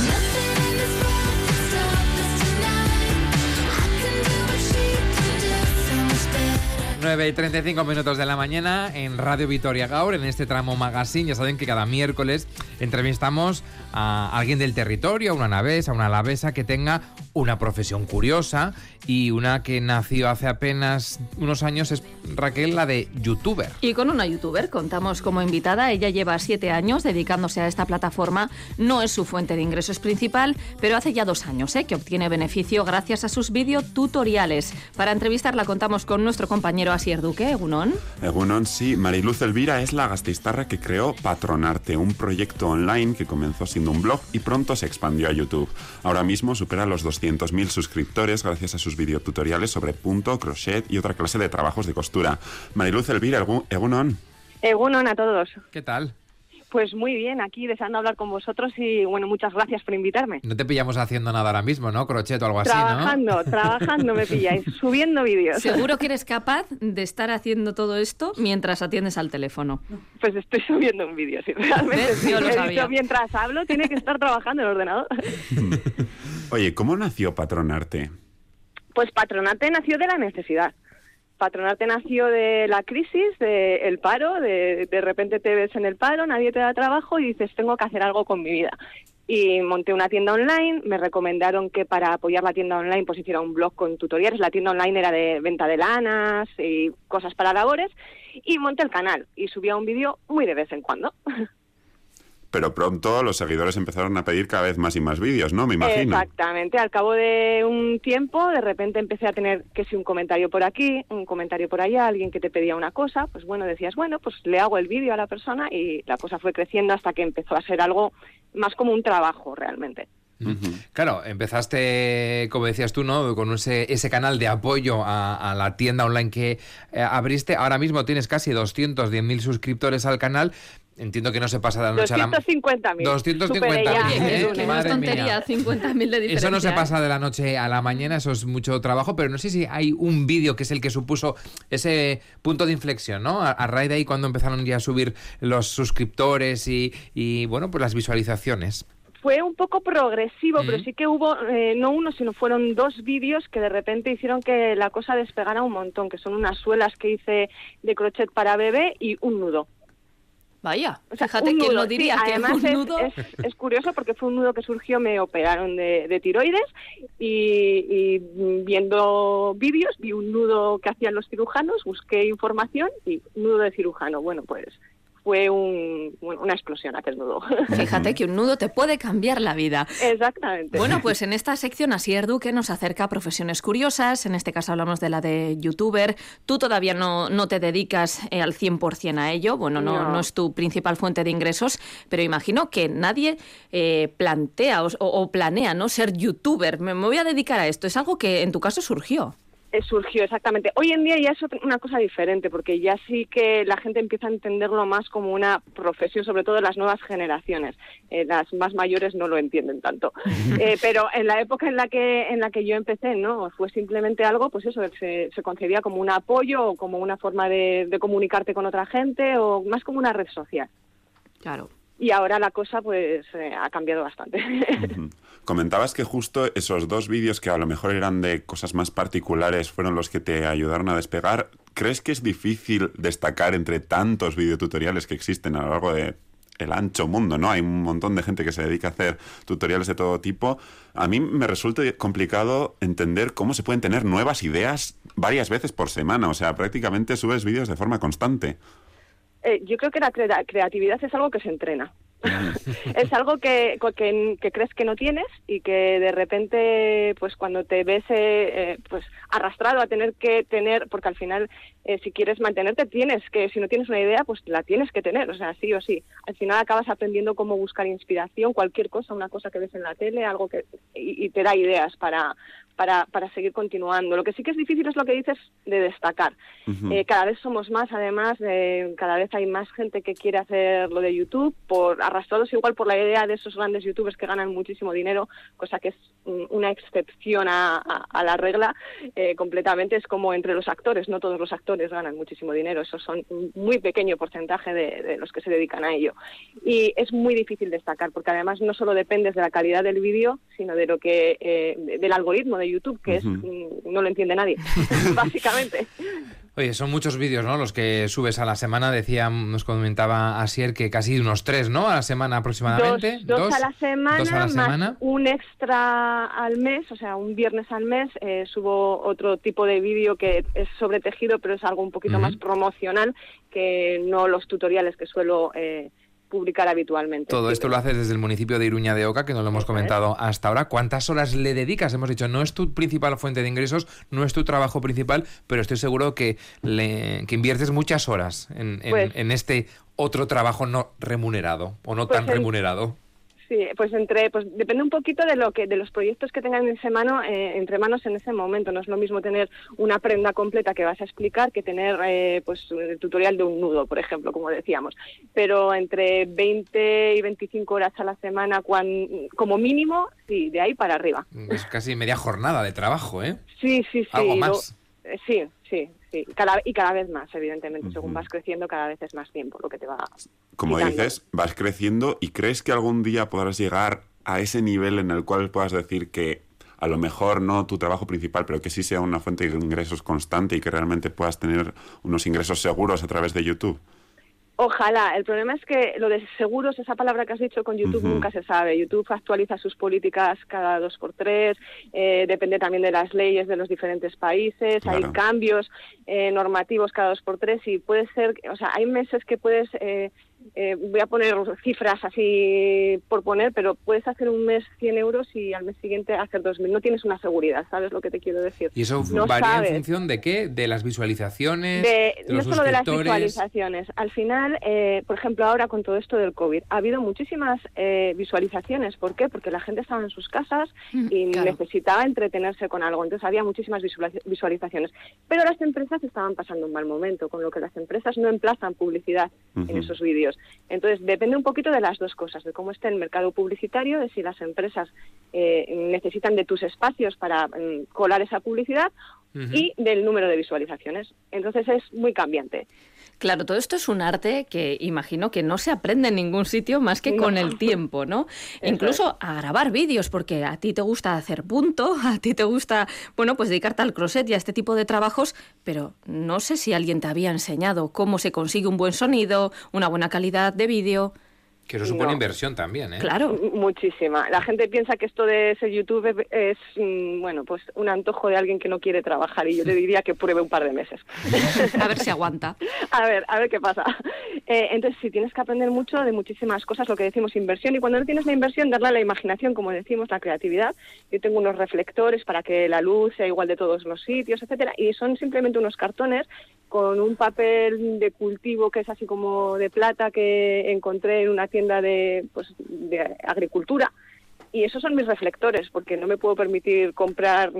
Nueve y 35 minutos de la mañana en Radio Vitoria Gaur, en este tramo magazine. Ya saben que cada miércoles entrevistamos a alguien del territorio, a una navesa, a una alavesa que tenga una profesión curiosa, y una que nació hace apenas unos años es Raquel, la de youtuber. Y con una youtuber contamos como invitada. Ella lleva 7 años dedicándose a esta plataforma. No es su fuente de ingresos principal, pero hace ya 2 años que obtiene beneficio gracias a sus videotutoriales. Para entrevistarla contamos con nuestro compañero Asier Duque. Egunon. Egunon, sí. Mariluz Elvira es la gasteiztarra que creó Patronarte, un proyecto online que comenzó siendo un blog y pronto se expandió a YouTube. Ahora mismo supera los 200.000 suscriptores gracias a sus videotutoriales sobre punto, crochet y otra clase de trabajos de costura. Mariluz Elvira, egunon. Egunon a todos. ¿Qué tal? Pues muy bien, aquí deseando hablar con vosotros y bueno, muchas gracias por invitarme. No te pillamos haciendo nada ahora mismo, ¿no? Crochet o algo así, ¿no? Trabajando me pilláis, subiendo vídeos. Seguro que eres capaz de estar haciendo todo esto mientras atiendes al teléfono. Pues estoy subiendo un vídeo, sí, realmente. Sí, yo lo sabía. Mientras hablo, tiene que estar trabajando en el ordenador. Oye, ¿cómo nació Patronarte? Pues Patronarte nació de la necesidad. Patronarte nació de la crisis, del paro, de repente te ves en el paro, nadie te da trabajo y dices, tengo que hacer algo con mi vida. Y monté una tienda online, me recomendaron que para apoyar la tienda online pues hiciera un blog con tutoriales. La tienda online era de venta de lanas y cosas para labores, y monté el canal y subía un vídeo muy de vez en cuando. Pero pronto los seguidores empezaron a pedir cada vez más y más vídeos, ¿no? Me imagino. Exactamente. Al cabo de un tiempo, de repente empecé a tener que si un comentario por aquí, un comentario por allá, alguien que te pedía una cosa, pues bueno, decías, bueno, pues le hago el vídeo a la persona, y la cosa fue creciendo hasta que empezó a ser algo más como un trabajo realmente. Uh-huh. Claro, empezaste, como decías tú, ¿no? Con ese canal de apoyo a la tienda online que abriste. Ahora mismo tienes casi 210.000 suscriptores al canal. Entiendo que no se pasa de la noche a la mañana. 250.000. 250.000, que no es tontería, 50.000 de diferencia. Eso no se pasa de la noche a la mañana, eso es mucho trabajo, pero no sé si hay un vídeo que es el que supuso ese punto de inflexión, ¿no? A raíz de ahí, cuando empezaron ya a subir los suscriptores y bueno, pues las visualizaciones. Fue un poco progresivo, pero sí que hubo, no uno, sino fueron 2 vídeos que de repente hicieron que la cosa despegara un montón, que son unas suelas que hice de crochet para bebé y un nudo. Vaya, o sea, fíjate quién lo diría, sí, que además un nudo... es curioso porque fue un nudo que surgió, me operaron de tiroides y viendo vídeos vi un nudo que hacían los cirujanos, busqué información y nudo de cirujano. Bueno, pues fue una explosión aquel nudo. Fíjate que un nudo te puede cambiar la vida. Exactamente. Bueno, pues en esta sección Asier Duque nos acerca a profesiones curiosas. En este caso hablamos de la de youtuber. Tú todavía no te dedicas al 100% a ello. Bueno, no es tu principal fuente de ingresos, pero imagino que nadie plantea o planea, ¿no?, ser youtuber. Me voy a dedicar a esto. Es algo que en tu caso surgió. Surgió, exactamente. Hoy en día ya es una cosa diferente, porque ya sí que la gente empieza a entenderlo más como una profesión, sobre todo las nuevas generaciones. Las más mayores no lo entienden tanto. Pero en la época en la que yo empecé, no, fue simplemente algo, pues eso, se concebía como un apoyo o como una forma de comunicarte con otra gente, o más como una red social. Claro. Y ahora la cosa pues ha cambiado bastante. Uh-huh. Comentabas que justo esos 2 vídeos que a lo mejor eran de cosas más particulares fueron los que te ayudaron a despegar. ¿Crees que es difícil destacar entre tantos videotutoriales que existen a lo largo de el ancho mundo, ¿no? Hay un montón de gente que se dedica a hacer tutoriales de todo tipo. A mí me resulta complicado entender cómo se pueden tener nuevas ideas varias veces por semana. O sea, prácticamente subes vídeos de forma constante. Yo creo que la creatividad es algo que se entrena. Es algo que crees que no tienes y que de repente, pues cuando te ves pues arrastrado a tener que tener, porque al final si quieres mantenerte si no tienes una idea, pues la tienes que tener, o sea, sí o sí. Al final acabas aprendiendo cómo buscar inspiración, cualquier cosa, una cosa que ves en la tele, algo y te da ideas para para seguir continuando. Lo que sí que es difícil es lo que dices de destacar. Cada vez somos más, además, cada vez hay más gente que quiere hacer lo de YouTube, arrastrados igual por la idea de esos grandes youtubers que ganan muchísimo dinero, cosa que es una excepción a la regla completamente. Es como entre los actores, no todos los actores ganan muchísimo dinero, esos son un muy pequeño porcentaje de los que se dedican a ello. Y es muy difícil destacar, porque además no solo dependes de la calidad del vídeo, sino de lo que del algoritmo de YouTube, que no lo entiende nadie, básicamente. Oye, son muchos vídeos, ¿no?, los que subes a la semana. Nos comentaba Asier que casi unos 3, ¿no?, a la semana aproximadamente. Dos a la semana, más un extra al mes, o sea, un viernes al mes subo otro tipo de vídeo que es sobre tejido, pero es algo un poquito más promocional que no los tutoriales que suelo publicar habitualmente. Todo esto lo haces desde el municipio de Iruña de Oca, que no lo hemos comentado hasta ahora. ¿Cuántas horas le dedicas? Hemos dicho, no es tu principal fuente de ingresos, no es tu trabajo principal, pero estoy seguro que inviertes muchas horas en este otro trabajo no remunerado o no tan remunerado. Sí, pues depende un poquito de los proyectos que tengan entre manos en ese momento. No es lo mismo tener una prenda completa que vas a explicar que tener el tutorial de un nudo, por ejemplo, como decíamos. Pero entre 20 y 25 horas a la semana, como mínimo, sí, de ahí para arriba. Es casi media jornada de trabajo, ¿eh? Sí. ¿Algo más? Sí. Cada vez más, evidentemente. Según vas creciendo, cada vez es más tiempo lo que te va Como quitando. dices, vas creciendo y ¿crees que algún día podrás llegar a ese nivel en el cual puedas decir que a lo mejor no tu trabajo principal, pero que sí sea una fuente de ingresos constante y que realmente puedas tener unos ingresos seguros a través de YouTube? Ojalá. El problema es que lo de seguros, esa palabra que has dicho con YouTube, nunca se sabe. YouTube actualiza sus políticas cada 2x3, depende también de las leyes de los diferentes países, claro. Hay cambios normativos cada 2x3 y puede ser, o sea, hay meses que puedes, voy a poner cifras así por poner, pero puedes hacer un mes 100 euros y al mes siguiente hacer 2.000. No tienes una seguridad, ¿sabes lo que te quiero decir? ¿Y eso no varía sabes. En función de qué? ¿De las visualizaciones? De los no solo de las suscriptores? visualizaciones. Al final, por ejemplo, ahora con todo esto del COVID, ha habido muchísimas visualizaciones. ¿Por qué? Porque la gente estaba en sus casas y necesitaba entretenerse con algo. Entonces había muchísimas visualizaciones. Pero las empresas estaban pasando un mal momento, con lo que las empresas no emplazan publicidad en esos vídeos. Entonces depende un poquito de las dos cosas, de cómo esté el mercado publicitario, de si las empresas necesitan de tus espacios para colar esa publicidad y del número de visualizaciones. Entonces es muy cambiante. Claro, todo esto es un arte que imagino que no se aprende en ningún sitio más que con el tiempo, ¿no? Incluso a grabar vídeos, porque a ti te gusta hacer punto, a ti te gusta, bueno, pues dedicarte al crochet y a este tipo de trabajos, pero no sé si alguien te había enseñado cómo se consigue un buen sonido, una buena calidad de vídeo. Que eso supone inversión también, ¿eh? Claro. Muchísima. La gente piensa que esto de ser youtuber es, bueno, pues un antojo de alguien que no quiere trabajar y yo le diría que pruebe un par de meses. A ver si aguanta. A ver qué pasa. Entonces, sí, tienes que aprender mucho de muchísimas cosas, lo que decimos inversión, y cuando no tienes la inversión, darle a la imaginación, como decimos, la creatividad. Yo tengo unos reflectores para que la luz sea igual de todos los sitios, etcétera, y son simplemente unos cartones con un papel de cultivo que es así como de plata que encontré en una tienda de agricultura, y esos son mis reflectores porque no me puedo permitir comprar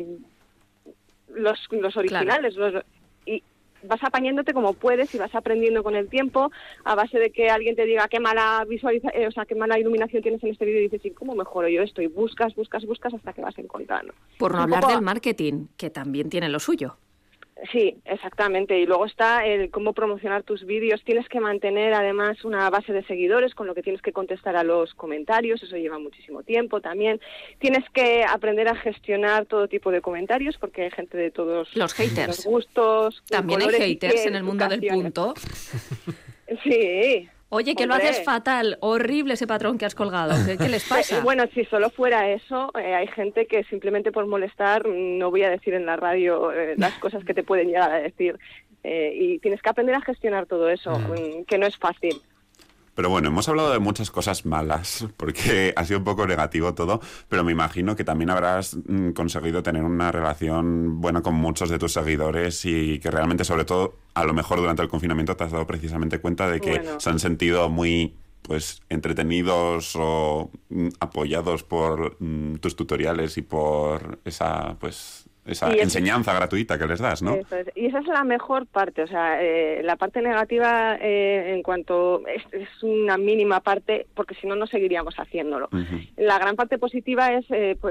los originales. Claro. Y vas apañándote como puedes y vas aprendiendo con el tiempo a base de que alguien te diga qué mala qué mala iluminación tienes en este vídeo y dices, ¿y cómo mejoro yo esto? Y buscas hasta que vas encontrando. Por no hablar del marketing, que también tiene lo suyo. Sí, exactamente. Y luego está el cómo promocionar tus vídeos. Tienes que mantener además una base de seguidores con lo que tienes que contestar a los comentarios. Eso lleva muchísimo tiempo también. Tienes que aprender a gestionar todo tipo de comentarios porque hay gente de todos los haters. Los gustos. También hay haters en el mundo del punto. Sí. Oye, que lo haces fatal, horrible ese patrón que has colgado. ¿Qué les pasa? Bueno, si solo fuera eso, hay gente que simplemente por molestar, no voy a decir en la radio las cosas que te pueden llegar a decir. Y tienes que aprender a gestionar todo eso, que no es fácil. Pero bueno, hemos hablado de muchas cosas malas, porque ha sido un poco negativo todo, pero me imagino que también habrás conseguido tener una relación buena con muchos de tus seguidores y que realmente, sobre todo, a lo mejor durante el confinamiento te has dado precisamente cuenta de que se han sentido muy pues entretenidos o apoyados por tus tutoriales y por esa enseñanza gratuita que les das, ¿no? Eso es. Y esa es la mejor parte, o sea, la parte negativa en cuanto es una mínima parte, porque si no, no seguiríamos haciéndolo. La gran parte positiva es,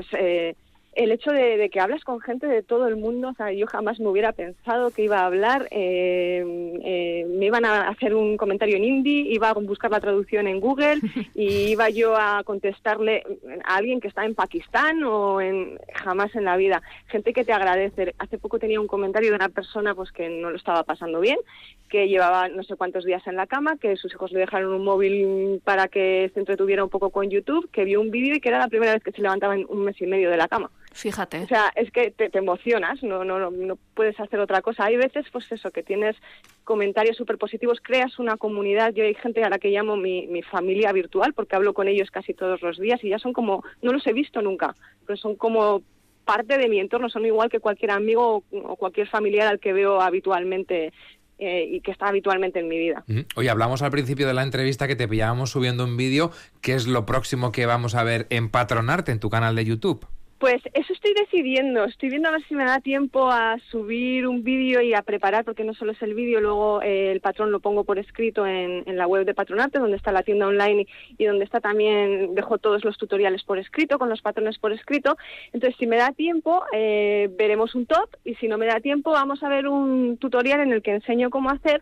el hecho de que hablas con gente de todo el mundo. O sea, yo jamás me hubiera pensado que iba a hablar, me iban a hacer un comentario en hindi, iba a buscar la traducción en Google y iba yo a contestarle a alguien que está en Pakistán jamás en la vida. Gente que te agradece. Hace poco tenía un comentario de una persona pues que no lo estaba pasando bien, que llevaba no sé cuántos días en la cama, que sus hijos le dejaron un móvil para que se entretuviera un poco con YouTube, que vio un vídeo y que era la primera vez que se levantaba en un mes y medio de la cama. Fíjate. O sea, es que te emocionas, no puedes hacer otra cosa. Hay veces, pues eso, que tienes comentarios súper positivos, creas una comunidad. Yo hay gente a la que llamo mi familia virtual, porque hablo con ellos casi todos los días y ya son como, no los he visto nunca, pero son como parte de mi entorno, son igual que cualquier amigo o cualquier familiar al que veo habitualmente y que está habitualmente en mi vida. Oye, hablamos al principio de la entrevista que te pillábamos subiendo un vídeo. ¿Qué es lo próximo que vamos a ver en Patronarte en tu canal de YouTube? Pues eso estoy decidiendo. Estoy viendo a ver si me da tiempo a subir un vídeo y a preparar, porque no solo es el vídeo, luego el patrón lo pongo por escrito en la web de Patronarte, donde está la tienda online y donde está también, dejo todos los tutoriales por escrito, con los patrones por escrito. Entonces, si me da tiempo, veremos un top, y si no me da tiempo, vamos a ver un tutorial en el que enseño cómo hacer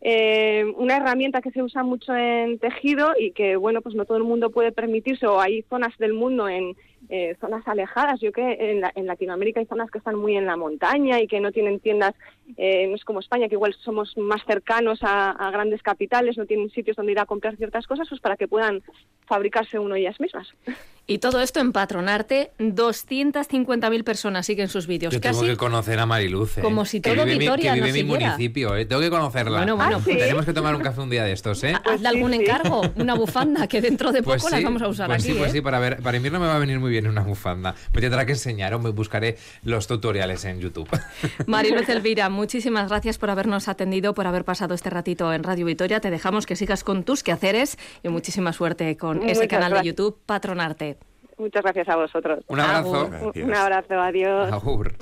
una herramienta que se usa mucho en tejido y que, bueno, pues no todo el mundo puede permitirse, o hay zonas del mundo en zonas alejadas. Yo creo que en Latinoamérica hay zonas que están muy en la montaña y que no tienen tiendas, no es como España, que igual somos más cercanos a grandes capitales, no tienen sitios donde ir a comprar ciertas cosas, pues para que puedan fabricarse uno ellas mismas. Y todo esto en Patronarte, 250.000 personas siguen sus vídeos. Yo tengo que conocer a Mariluz, como si todo Vitoria que vive nos en mi siguiera. municipio, tengo que conocerla. Bueno, ¿sí? Tenemos que tomar un café un día de estos, ¿eh? Hazle algún encargo, una bufanda, que dentro de poco las vamos a usar aquí. Pues sí, para invierno me va a venir muy bien una bufanda. Me tendrá que enseñar o me buscaré los tutoriales en YouTube. Mariluz Elvira, muchísimas gracias por habernos atendido, por haber pasado este ratito en Radio Vitoria. Te dejamos que sigas con tus quehaceres y muchísima suerte con ese canal de YouTube, Patronarte. Muchas gracias a vosotros. Un abrazo. Un abrazo, adiós. Agur.